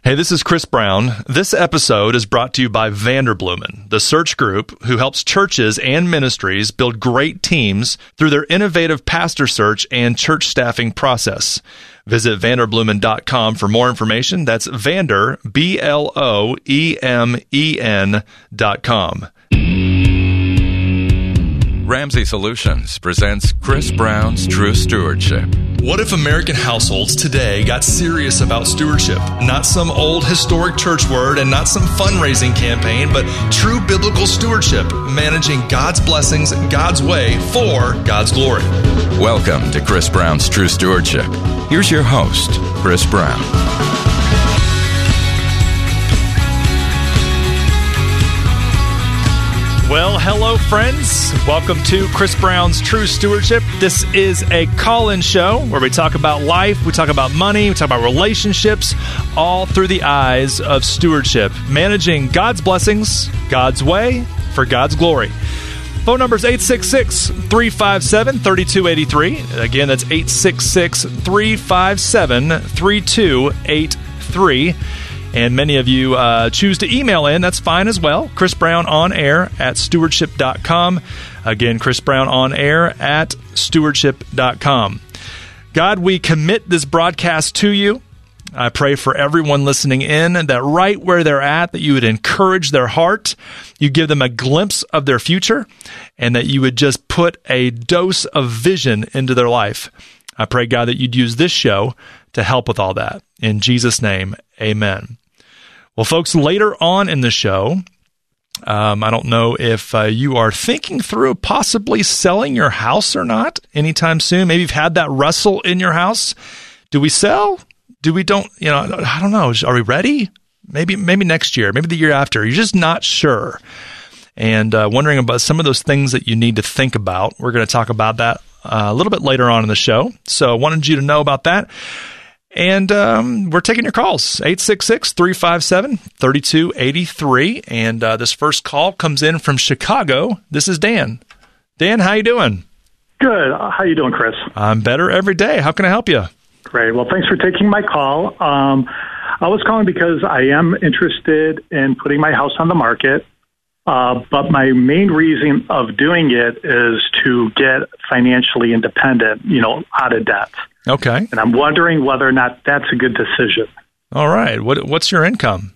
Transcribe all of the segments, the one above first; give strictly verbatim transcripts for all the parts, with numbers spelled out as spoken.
Hey, this is Chris Brown. This episode is brought to you by Vanderbloemen, the search group who helps churches and ministries build great teams through their innovative pastor search and church staffing process. Visit vanderbloemen dot com for more information. That's Vander, B L O E M E N dot com. Ramsey Solutions presents Chris Brown's True Stewardship. What if American households today got serious about stewardship? Not some old historic church word and not some fundraising campaign, but true biblical stewardship, managing God's blessings God's way for God's glory. Welcome to Chris Brown's True Stewardship. Here's your host, Chris Brown. Well, hello, friends. Welcome to Chris Brown's True Stewardship. This is a call-in show where we talk about life, we talk about money, we talk about relationships, all through the eyes of stewardship, managing God's blessings, God's way, for God's glory. Phone number is eight six six, three five seven, three two eight three. Again, that's eight six six, three five seven, three two eight three. And many of you uh, choose to email in. That's fine as well. Chris Brown on air at stewardship dot com. Again, Chris Brown on air at stewardship dot com. God, we commit this broadcast to you. I pray for everyone listening in that right where they're at, that you would encourage their heart, you give them a glimpse of their future, and that you would just put a dose of vision into their life. I pray, God, that you'd use this show to help with all that. In Jesus' name, amen. Well, folks, later on in the show, um, I don't know if uh, you are thinking through possibly selling your house or not anytime soon. Maybe you've had that wrestle in your house. Do we sell? Do we don't? You know, I don't know. Are we ready? Maybe, maybe next year, maybe the year after. You're just not sure. And uh, wondering about some of those things that you need to think about. We're going to talk about that uh, a little bit later on in the show. So I wanted you to know about that. And um, we're taking your calls, eight six six, three five seven, three two eight three. And uh, this first call comes in from Chicago. This is Dan. Dan, how you doing? Good. How you doing, Chris? I'm better every day. How can I help you? Great. Well, thanks for taking my call. Um, I was calling because I am interested in putting my house on the market. Uh, but my main reason of doing it is to get financially independent, you know, out of debt. Okay. And I'm wondering whether or not that's a good decision. All right. What What's your income?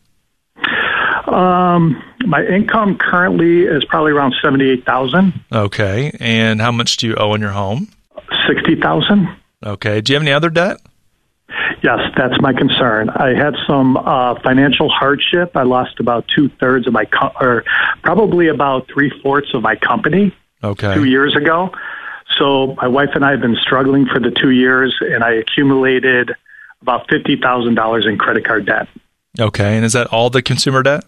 Um, my income currently is probably around seventy-eight thousand dollars. Okay. And how much do you owe on your home? sixty thousand dollars. Okay. Do you have any other debt? Yes, that's my concern. I had some uh, financial hardship. I lost about two-thirds of my, co- or probably about three-fourths of my company okay. two years ago. So my wife and I have been struggling for the two years, and I accumulated about fifty thousand dollars in credit card debt. Okay, and is that all the consumer debt?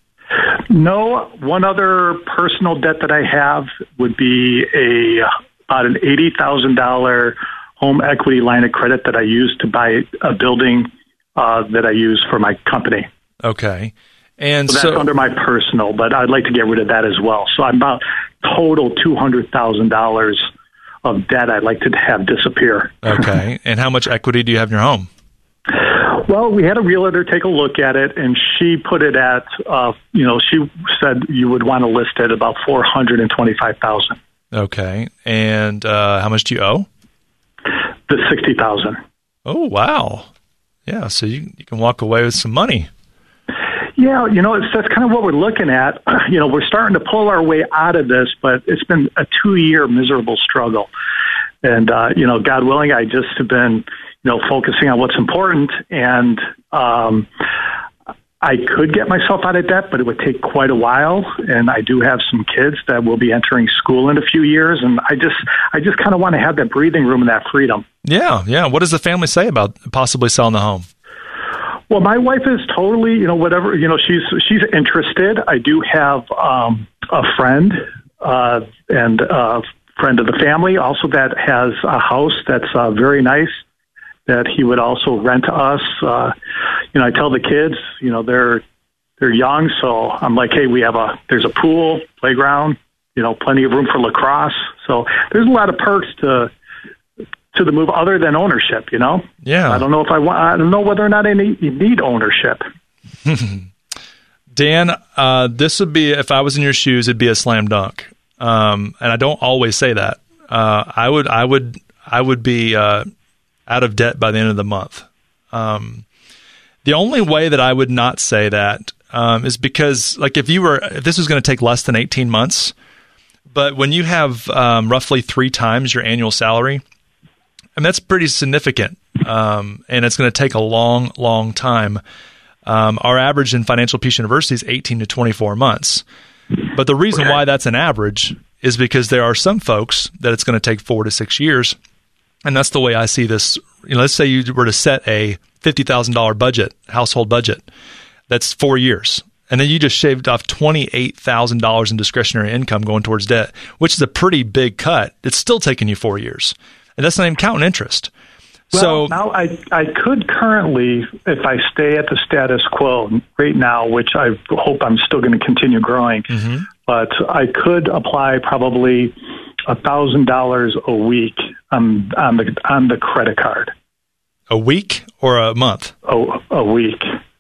No, one other personal debt that I have would be a about an eighty thousand dollars home equity line of credit that I use to buy a building uh, that I use for my company. Okay. And so that's so, under my personal, but I'd like to get rid of that as well. So I'm about total two hundred thousand dollars of debt I'd like to have disappear. Okay. And how much equity do you have in your home? Well, we had a realtor take a look at it, and she put it at, uh, you know, she said you would want to list it about four hundred twenty-five thousand dollars. Okay. And uh, how much do you owe? The sixty thousand dollars. Oh, wow. Yeah, so you, you can walk away with some money. Yeah, you know, it's, that's kind of what we're looking at. You know, we're starting to pull our way out of this, but it's been a two-year miserable struggle. And, uh, you know, God willing, I just have been, you know, focusing on what's important. And um, I could get myself out of debt, but it would take quite a while. And I do have some kids that will be entering school in a few years. And I just I just kind of want to have that breathing room and that freedom. Yeah, yeah. What does the family say about possibly selling the home? Well, my wife is totally, you know, whatever, you know, she's she's interested. I do have um, a friend uh, and a friend of the family also that has a house that's uh, very nice that he would also rent to us. Uh, you know, I tell the kids, you know, they're they're young, so I'm like, hey, we have a there's a pool, playground, you know, plenty of room for lacrosse. So there's a lot of perks to to the move other than ownership, you know? Yeah. I don't know if I want, I don't know whether or not I need, you need ownership. Dan, uh, this would be, if I was in your shoes, it'd be a slam dunk. Um, and I don't always say that. Uh, I would, I would, I would be, uh, out of debt by the end of the month. Um, the only way that I would not say that, um, is because, like, if you were, if this was going to take less than eighteen months, but when you have, um, roughly three times your annual salary, and that's pretty significant, um, and it's going to take a long, long time. Um, our average in Financial Peace University is eighteen to twenty-four months. But the reason why that's an average is because there are some folks that it's going to take four to six years. And that's the way I see this. You know, let's say you were to set a fifty thousand dollars budget, household budget. That's four years. And then you just shaved off twenty-eight thousand dollars in discretionary income going towards debt, which is a pretty big cut. It's still taking you four years. And that's not even counting interest. Well, so now I, I could currently, if I stay at the status quo right now, which I hope I'm still going to continue growing, mm-hmm. but I could apply probably one thousand dollars a week on, on, the, on the credit card. A week or a month? Oh, a week.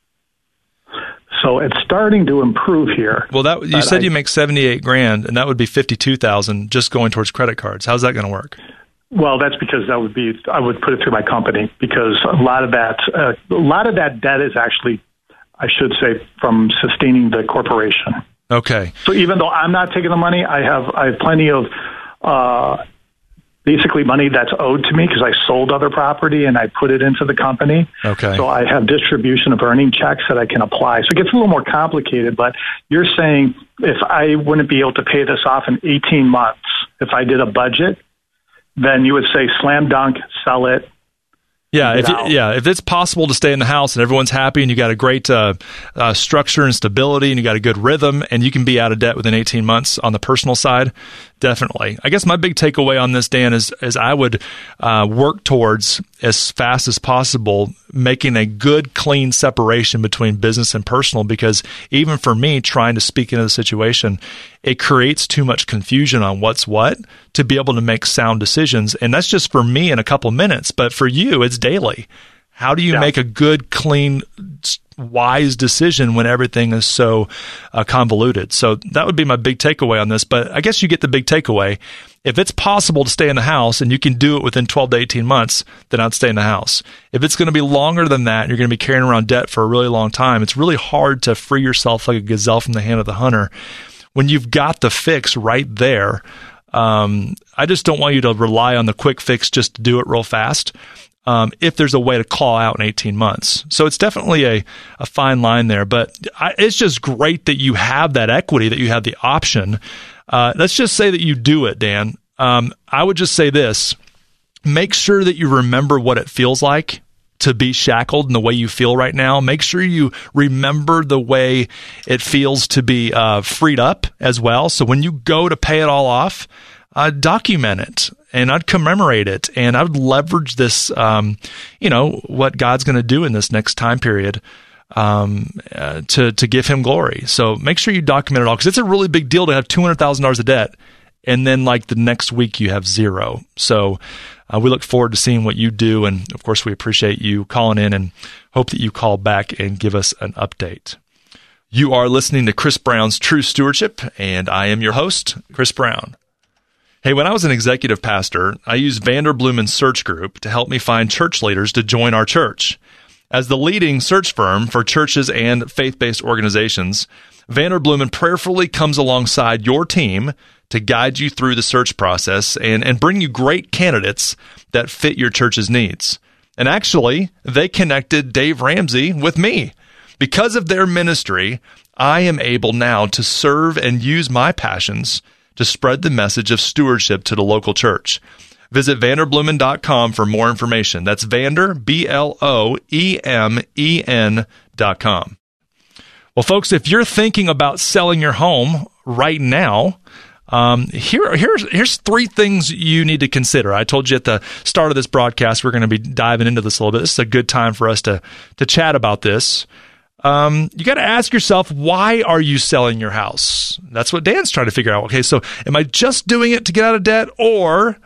So it's starting to improve here. Well, that you said I, you make seventy-eight grand, and that would be fifty-two thousand just going towards credit cards. How's that going to work? Well, that's because that would be, I would put it through my company, because a lot of that, uh, a lot of that debt is actually, I should say, from sustaining the corporation. Okay. So even though I'm not taking the money, I have, I have plenty of, uh, basically money that's owed to me because I sold other property and I put it into the company. Okay. So I have distribution of earning checks that I can apply. So it gets a little more complicated, but you're saying if I wouldn't be able to pay this off in eighteen months, if I did a budget, then you would say slam dunk, sell it. Yeah, if you, yeah, if it's possible to stay in the house and everyone's happy and you got a great uh, uh, structure and stability and you got a good rhythm and you can be out of debt within eighteen months on the personal side, definitely. I guess my big takeaway on this, Dan, is, is I would uh, work towards, as fast as possible, making a good, clean separation between business and personal, because even for me, trying to speak into the situation, it creates too much confusion on what's what to be able to make sound decisions. And that's just for me in a couple minutes. But for you, it's daily. How do you yeah. make a good, clean, wise decision when everything is so uh, convoluted? So that would be my big takeaway on this. But I guess you get the big takeaway. If it's possible to stay in the house and you can do it within twelve to eighteen months, then I'd stay in the house. If it's going to be longer than that, and you're going to be carrying around debt for a really long time, it's really hard to free yourself like a gazelle from the hand of the hunter when you've got the fix right there. Um, I just don't want you to rely on the quick fix just to do it real fast. Um, if there's a way to claw out in eighteen months. So it's definitely a, a fine line there, but I, it's just great that you have that equity, that you have the option. Uh, let's just say that you do it, Dan. Um, I would just say this, make sure that you remember what it feels like to be shackled in the way you feel right now. Make sure you remember the way it feels to be uh, freed up as well. So when you go to pay it all off, uh, document it. And I'd commemorate it, and I would leverage this, um, you know, what God's going to do in this next time period um, uh, to to give Him glory. So make sure you document it all, because it's a really big deal to have two hundred thousand dollars of debt, and then like the next week you have zero. So uh, we look forward to seeing what you do, and of course we appreciate you calling in and hope that you call back and give us an update. You are listening to Chris Brown's True Stewardship, and I am your host, Chris Brown. Hey, when I was an executive pastor, I used Vanderbloemen Search Group to help me find church leaders to join our church. As the leading search firm for churches and faith-based organizations, Vanderbloemen prayerfully comes alongside your team to guide you through the search process and, and bring you great candidates that fit your church's needs. And actually, they connected Dave Ramsey with me. Because of their ministry, I am able now to serve and use my passions to spread the message of stewardship to the local church. Visit vanderbloemen dot com for more information. That's Vander, B L O E M E N dot com. Well, folks, if you're thinking about selling your home right now, um, here, here's, here's three things you need to consider. I told you at the start of this broadcast, we're going to be diving into this a little bit. This is a good time for us to, to chat about this. Um, you got to ask yourself, why are you selling your house? That's what Dan's trying to figure out. Okay, so am I just doing it to get out of debt, or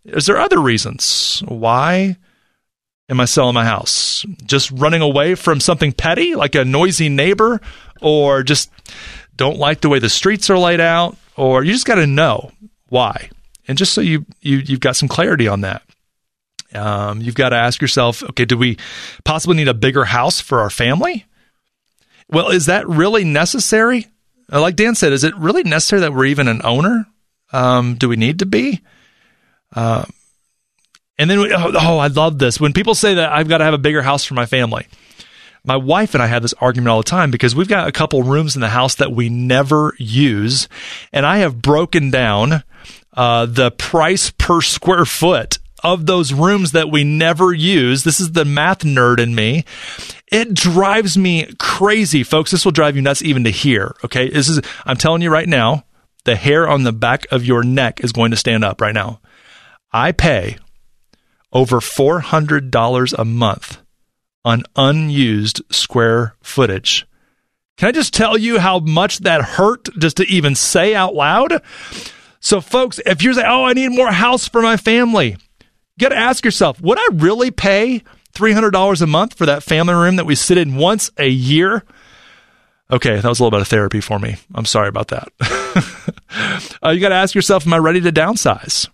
Is there other reasons? Why am I selling my house? Just running away from something petty, like a noisy neighbor, or just don't like the way the streets are laid out, or you just got to know why. And just so you, you, you've got some clarity on that. Um, you've got to ask yourself, okay, do we possibly need a bigger house for our family? Well, is that really necessary? Like Dan said, is it really necessary that we're even an owner? Um, do we need to be? Uh, and then, we, oh, oh, I love this. When people say that I've got to have a bigger house for my family, my wife and I have this argument all the time because we've got a couple rooms in the house that we never use. And I have broken down uh, the price per square foot of those rooms that we never use. This is the math nerd in me. It drives me crazy, folks. This will drive you nuts even to hear. Okay. This is, I'm telling you right now, the hair on the back of your neck is going to stand up right now. I pay over four hundred dollars a month on unused square footage. Can I just tell you how much that hurt just to even say out loud? So folks, if you're saying, oh, I need more house for my family, you got to ask yourself, would I really pay three hundred dollars a month for that family room that we sit in once a year? Okay, that was a little bit of therapy for me. I'm sorry about that. uh, you got to ask yourself, am I ready to downsize?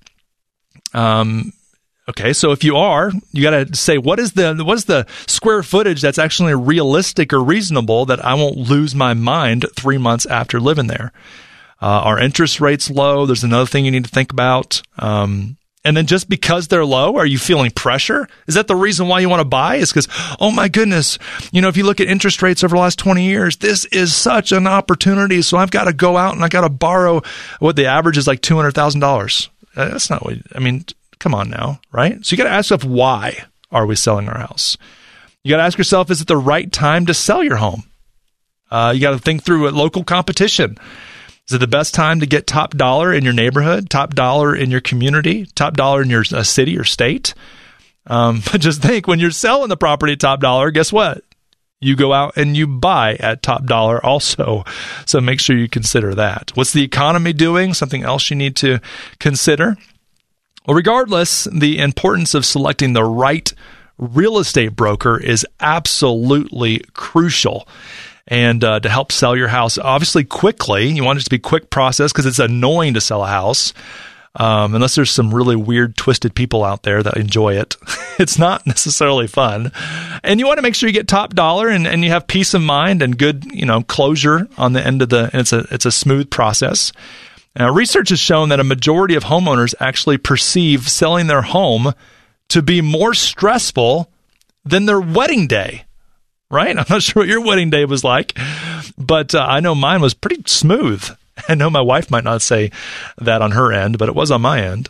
Um, okay, so if you are, you got to say, what is the what is the square footage that's actually realistic or reasonable that I won't lose my mind three months after living there? Uh, are interest rates low? There's another thing you need to think about. Um, And then just because they're low, are you feeling pressure? Is that the reason why you want to buy? Is because, oh my goodness, you know, if you look at interest rates over the last twenty years, this is such an opportunity. So I've got to go out and I got to borrow what the average is like two hundred thousand dollars. That's not what, I mean, come on now, right? So you got to ask yourself, why are we selling our house? You got to ask yourself, is it the right time to sell your home? Uh, you got to think through local competition. Is it the best time to get top dollar in your neighborhood, top dollar in your community, top dollar in your uh, city or state? Um, but just think, when you're selling the property at top dollar, guess what? You go out and you buy at top dollar also. So make sure you consider that. What's the economy doing? Something else you need to consider. Well, regardless, the importance of selecting the right real estate broker is absolutely crucial. And uh, to help sell your house, obviously quickly, you want it to be a quick process because it's annoying to sell a house. Um, unless there's some really weird, twisted people out there that enjoy it. It's not necessarily fun. And you want to make sure you get top dollar and, and you have peace of mind and good, you know, closure on the end of the, and it's a, it's a smooth process. Now, research has shown that a majority of homeowners actually perceive selling their home to be more stressful than their wedding day. Right? I'm not sure what your wedding day was like, but uh, I know mine was pretty smooth. I know my wife might not say that on her end, but it was on my end.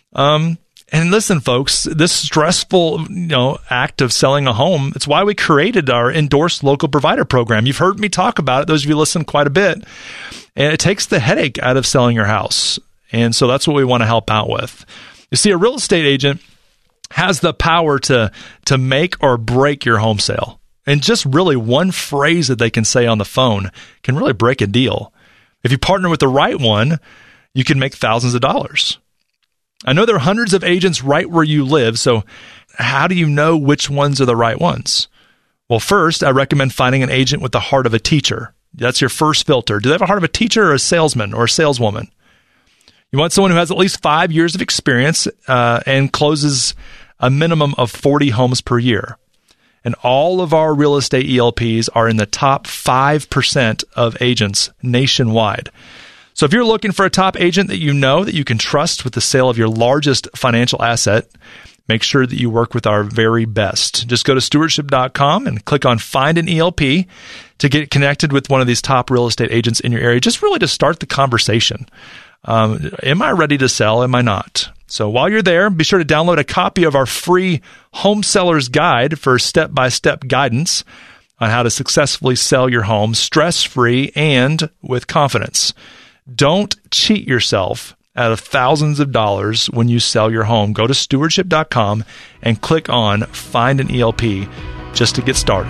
Um, and listen, folks, this stressful, you know, act of selling a home, it's why we created our endorsed local provider program. You've heard me talk about it. Those of you listen quite a bit. And it takes the headache out of selling your house. And so that's what we want to help out with. You see, a real estate agent has the power to to make or break your home sale. And just really one phrase that they can say on the phone can really break a deal. If you partner with the right one, you can make thousands of dollars. I know there are hundreds of agents right where you live, so how do you know which ones are the right ones? Well, first, I recommend finding an agent with the heart of a teacher. That's your first filter. Do they have a heart of a teacher or a salesman or a saleswoman? You want someone who has at least five years of experience uh, and closes a minimum of forty homes per year. And all of our real estate E L Ps are in the top five percent of agents nationwide. So if you're looking for a top agent that you know that you can trust with the sale of your largest financial asset, make sure that you work with our very best. Just go to stewardship dot com and click on Find an E L P to get connected with one of these top real estate agents in your area, just really to start the conversation. Um, am I ready to sell? Am I not? So while you're there, be sure to download a copy of our free Home Seller's Guide for step-by-step guidance on how to successfully sell your home stress-free and with confidence. Don't cheat yourself out of thousands of dollars when you sell your home. Go to stewardship dot com and click on Find an E L P just to get started.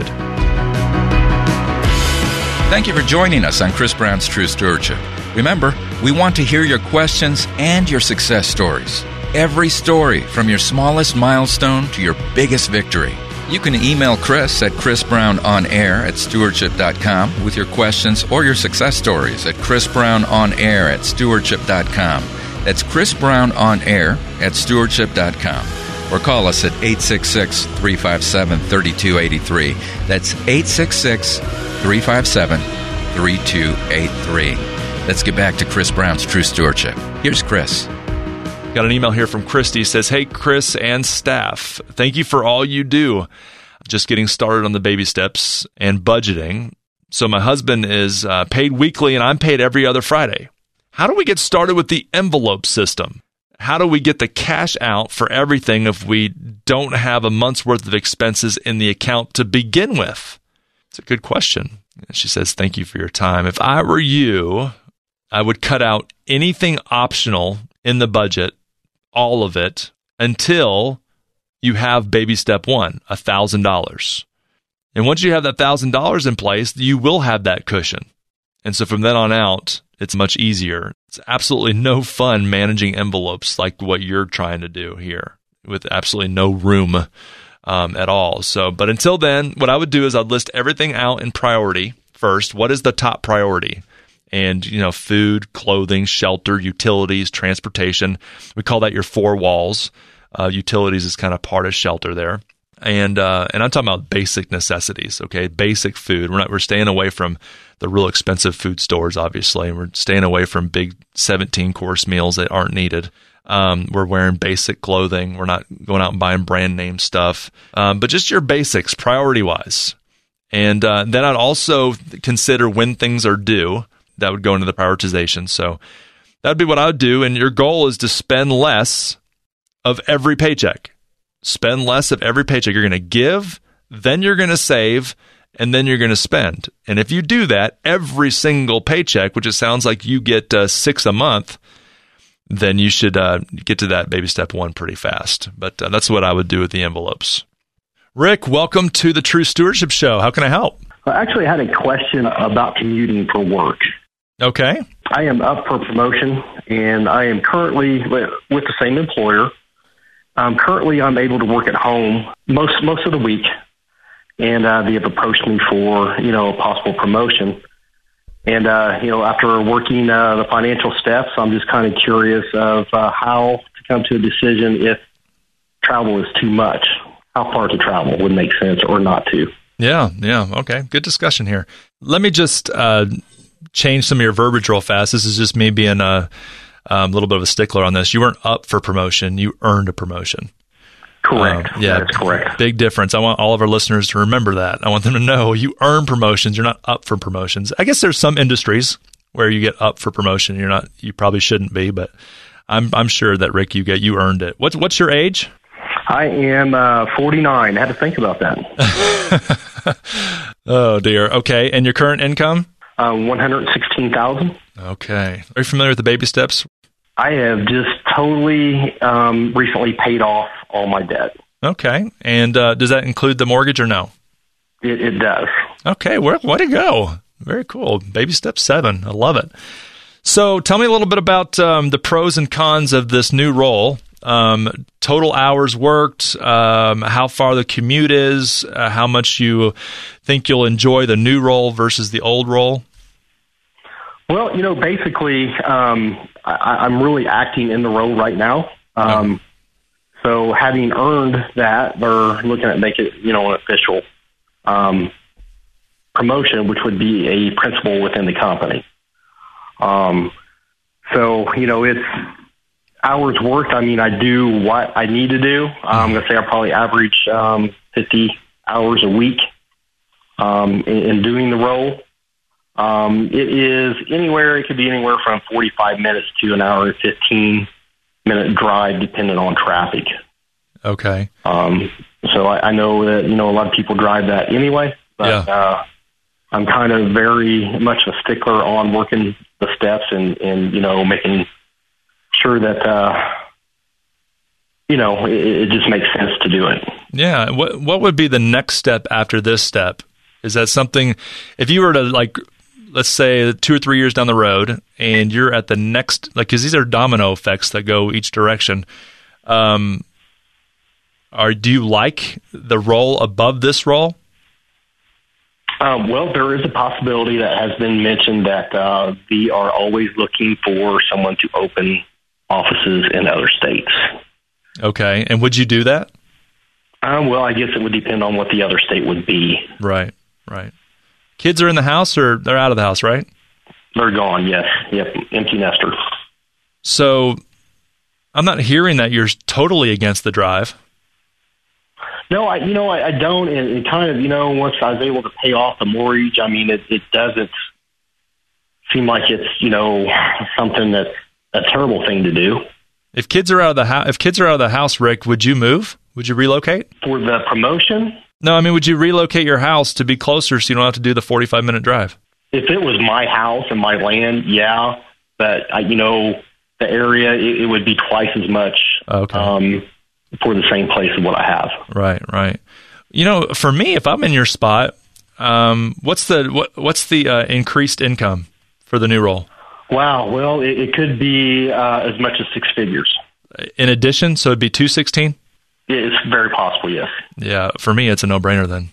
Thank you for joining us on Chris Brown's True Stewardship. Remember, we want to hear your questions and your success stories. every story, from your smallest milestone to your biggest victory. You can email Chris at chrisbrownonair at stewardship dot com with your questions or your success stories at chrisbrownonair at stewardship dot com. That's chrisbrownonair at stewardship dot com. Or call us at eight six six, three five seven, three two eight three. That's eight six six, three five seven, three two eight three. Let's get back to Chris Brown's True Stewardship. Here's Chris. Got an email here from Christy. Says, hey, Chris and staff, thank you for all you do. Just getting started on the baby steps and budgeting. So my husband is uh, paid weekly and I'm paid every other Friday. How do we get started with the envelope system? How do we get the cash out for everything if we don't have a month's worth of expenses in the account to begin with? It's a good question. She says, thank you for your time. If I were you, I would cut out anything optional in the budget, all of it, until you have baby step one, one thousand dollars. And once you have that one thousand dollars in place, you will have that cushion. And so from then on out, it's much easier. It's absolutely no fun managing envelopes like what you're trying to do here, with absolutely no room um, at all. So, but until then, what I would do is I'd list everything out in priority first. What is the top priority? And, you know, food, clothing, shelter, utilities, transportation. We call that your four walls. Uh, utilities is kind of part of shelter there. And uh, and I'm talking about basic necessities, okay? Basic food. We're not we're staying away from the real expensive food stores, obviously. We're staying away from big seventeen-course meals that aren't needed. Um, we're wearing basic clothing. We're not going out and buying brand name stuff. Um, but just your basics, priority-wise. And uh, then I'd also consider when things are due. That would go into the prioritization. So that would be what I would do. And your goal is to spend less of every paycheck. Spend less of every paycheck. You're going to give, then you're going to save, and then you're going to spend. And if you do that every single paycheck, which it sounds like you get uh, six a month, then you should uh, get to that baby step one pretty fast. But uh, that's what I would do with the envelopes. Rick, welcome to the True Stewardship Show. How can I help? I actually had a question about commuting for work. Okay. I am up for promotion, and I am currently with the same employer. Um, currently, I'm able to work at home most most of the week, and uh, they have approached me for, you know, a possible promotion. And, uh, you know, after working uh, the financial steps, I'm just kind of curious of uh, how to come to a decision if travel is too much, how far to travel would make sense or not to. Yeah, yeah. Okay, good discussion here. Let me just uh, change some of your verbiage real fast. This is just me being a um, little bit of a stickler on this. You weren't up for promotion. You earned a promotion. Correct. Uh, yeah, that's correct. Big difference. I want all of our listeners to remember that. I want them to know you earn promotions. You're not up for promotions. I guess there's some industries where you get up for promotion. You're not. You probably shouldn't be, but I'm I'm sure that, Rick, you get you earned it. What's what's your age? I am uh, forty-nine. I had to think about that. Oh, dear. Okay. And your current income? Uh, one hundred sixteen thousand dollars. Okay. Are you familiar with the baby steps? I have just totally um, recently paid off all my debt. Okay. And uh, does that include the mortgage or no? It, it does. Okay. Where, way to go. Very cool. Baby step seven. I love it. So tell me a little bit about um, the pros and cons of this new role. Um, total hours worked, um, how far the commute is, uh, how much you think you'll enjoy the new role versus the old role. Well, you know, basically, um, I, I'm really acting in the role right now. Um, okay. So having earned that, they're looking at make it, you know, an official um, promotion, which would be a principal within the company. Um, so, you know, it's hours worked. I mean, I do what I need to do. I'm going to say I probably average um, fifty hours a week um, in, in doing the role. Um, it is anywhere, it could be anywhere from forty-five minutes to an hour and fifteen minute drive, depending on traffic. Okay. Um, so I, I know that, you know, a lot of people drive that anyway, but yeah. uh, I'm kind of very much a stickler on working the steps and, and you know, making sure that, uh, you know, it, it just makes sense to do it. Yeah. What, what would be the next step after this step? Is that something, if you were to, like, let's say two or three years down the road and you're at the next, like, because these are domino effects that go each direction. Um, are do you like the role above this role? Um, well, there is a possibility that has been mentioned that uh, we are always looking for someone to open offices in other states. Okay, and would you do that? Um, well, I guess it would depend on what the other state would be. Right, right. Kids are in the house or they're out of the house, right? They're gone, yes. Yep, empty nester. So I'm not hearing that you're totally against the drive. No, I, you know, I, I don't. And, and kind of, you know, once I was able to pay off the mortgage, I mean, it, it doesn't seem like it's, you know, something that's a terrible thing to do. If kids are out of the house, if kids are out of the house, Rick, would you move? Would you relocate? For the promotion? No, I mean, would you relocate your house to be closer so you don't have to do the forty-five minute drive? If it was my house and my land, yeah. But, I, you know, the area, it, it would be twice as much okay. um, for the same place as what I have. Right, right. You know, for me, if I'm in your spot, um, what's the what, what's the uh, increased income for the new role? Wow. Well, it, it could be uh, as much as six figures. In addition, so it'd be two sixteen? It's very possible, yes. Yeah, for me, it's a no-brainer then.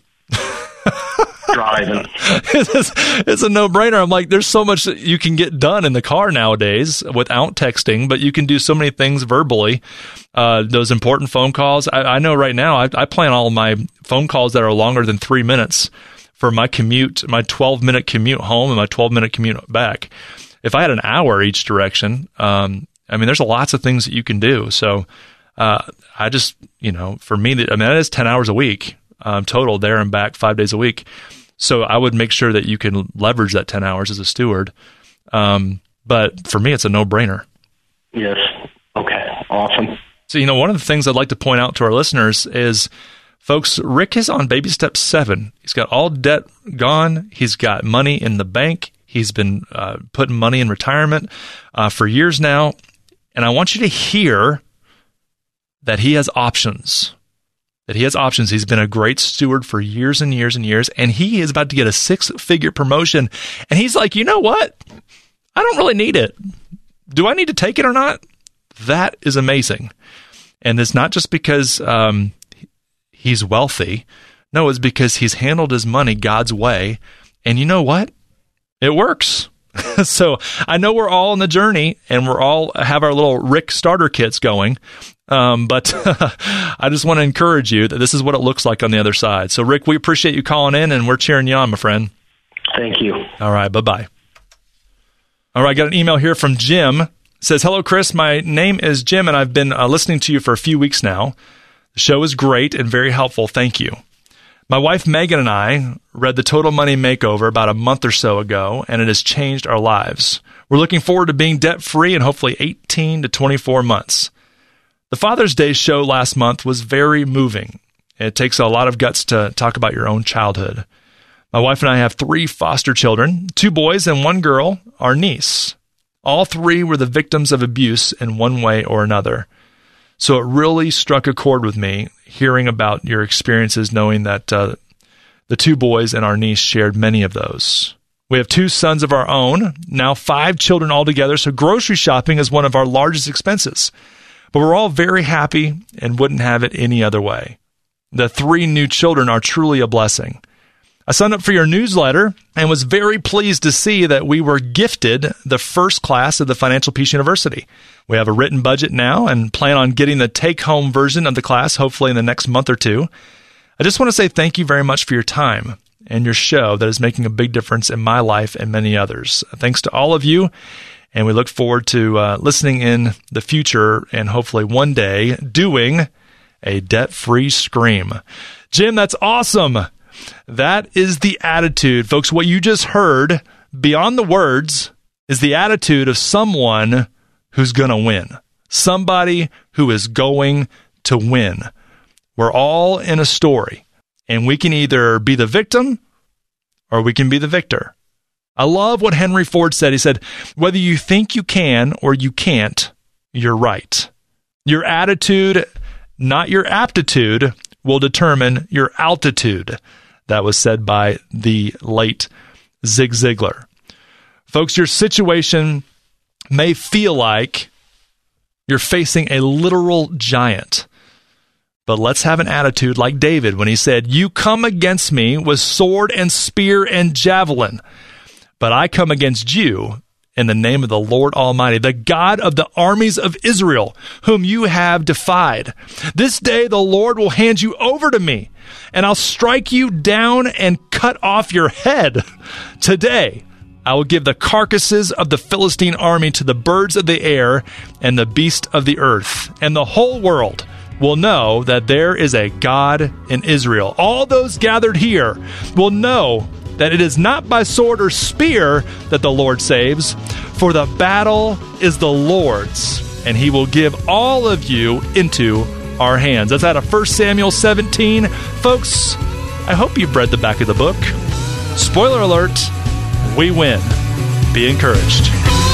Driving. it's, it's a no-brainer. I'm like, there's so much that you can get done in the car nowadays without texting, but you can do so many things verbally. Uh, those important phone calls. I, I know right now, I, I plan all my phone calls that are longer than three minutes for my commute, my twelve-minute commute home and my twelve-minute commute back. If I had an hour each direction, um, I mean, there's lots of things that you can do. So uh, I just, you know, for me, I mean, that is ten hours a week um, total there and back five days a week. So I would make sure that you can leverage that ten hours as a steward. Um, but for me, it's a no-brainer. Yes. Okay. Awesome. So, you know, one of the things I'd like to point out to our listeners is, folks, Rick is on baby step seven. He's got all debt gone. He's got money in the bank. He's been uh, putting money in retirement uh, for years now. And I want you to hear that he has options. That he has options. He's been a great steward for years and years and years. And he is about to get a six-figure promotion. And he's like, you know what? I don't really need it. Do I need to take it or not? That is amazing. And it's not just because um, he's wealthy. No, it's because he's handled his money God's way. And you know what? It works. So I know we're all on the journey and we're all have our little Rick starter kits going. Um, but I just want to encourage you that this is what it looks like on the other side. So Rick, we appreciate you calling in and we're cheering you on, my friend. Thank you. All right. Bye-bye. All right. Got an email here from Jim. It says, hello, Chris. My name is Jim and I've been uh, listening to you for a few weeks now. The show is great and very helpful. Thank you. My wife, Megan, and I read The Total Money Makeover about a month or so ago, and it has changed our lives. We're looking forward to being debt-free in hopefully eighteen to twenty-four months. The Father's Day show last month was very moving. It takes a lot of guts to talk about your own childhood. My wife and I have three foster children, two boys and one girl, our niece. All three were the victims of abuse in one way or another. So it really struck a chord with me hearing about your experiences, knowing that uh, the two boys and our niece shared many of those. We have two sons of our own, now five children altogether, so grocery shopping is one of our largest expenses. But we're all very happy and wouldn't have it any other way. The three new children are truly a blessing. I signed up for your newsletter and was very pleased to see that we were gifted the first class of the Financial Peace University. We have a written budget now and plan on getting the take-home version of the class hopefully in the next month or two. I just want to say thank you very much for your time and your show that is making a big difference in my life and many others. Thanks to all of you, and we look forward to uh, listening in the future and hopefully one day doing a debt-free scream. Jim, that's awesome. That is the attitude. Folks, what you just heard, beyond the words, is the attitude of someone who's going to win. Somebody who is going to win. We're all in a story, and we can either be the victim or we can be the victor. I love what Henry Ford said. He said, whether you think you can or you can't, you're right. Your attitude, not your aptitude, will determine your altitude. That was said by the late Zig Ziglar. Folks, your situation may feel like You're facing a literal giant. But let's have an attitude like David when he said, you come against me with sword and spear and javelin, but I come against you in the name of the Lord Almighty, the God of the armies of Israel, whom you have defied. This day the Lord will hand you over to me, and I'll strike you down and cut off your head. Today I will give the carcasses of the Philistine army to the birds of the air and the beasts of the earth, and the whole world will know that there is a God in Israel. All those gathered here will know that it is not by sword or spear that the Lord saves, for the battle is the Lord's, and he will give all of you into our hands. That's out of First Samuel seventeen. Folks, I hope you've read the back of the book. Spoiler alert, we win. Be encouraged.